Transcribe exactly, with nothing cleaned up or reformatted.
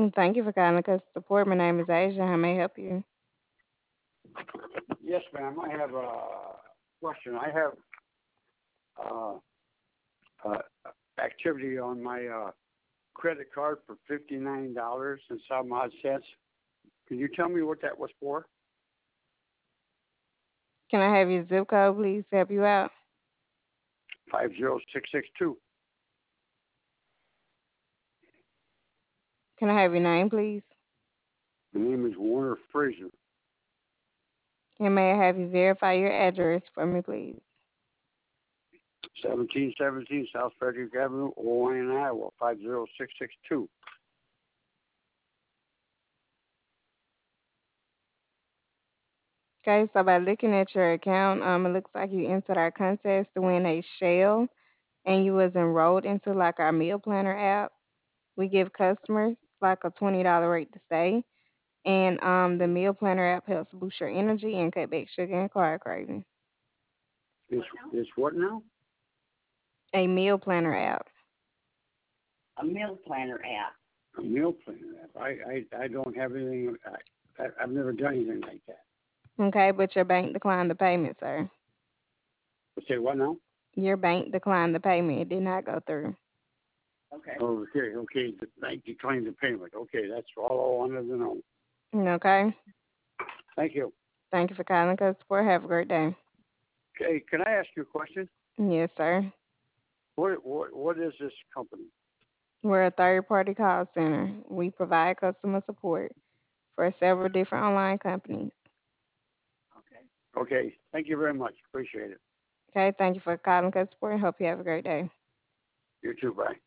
Thank you for calling customer support. My name is Asia. How may I help you? Yes, ma'am. I have a question. I have uh, uh, activity on my uh, credit card for fifty-nine dollars and some odd cents. Can you tell me what that was for? Can I have your zip code, please, to help you out? five zero six six two. Can I have your name, please? The name is Warner Fraser, And may I have you verify your address for me, please? seventeen seventeen South Frederick Avenue, Owens, Iowa, five zero six six two. Okay, so by looking at your account, um, it looks like you entered our contest to win a shell, and you was enrolled into like our meal planner app. We give customers like a twenty dollar rate to stay, and um, the meal planner app helps boost your energy and cut back sugar and carb cravings. It's, it's what now? A meal planner app. A meal planner app. A meal planner app. I, I, I don't have anything. I, I, I've never done anything like that. Okay, but your bank declined the payment, sir. Say what now? Your bank declined the payment. It did not go through. Okay. Okay, okay. The bank declined the payment. Okay, that's all I wanted to know. Okay. Thank you. Thank you for calling us support. Have a great day. Okay, can I ask you a question? Yes, sir. What what what is this company? We're a third party call center. We provide customer support for several different online companies. Okay. Okay, thank you very much. Appreciate it. Okay, thank you for calling us support. Hope you have a great day. You too. Bye.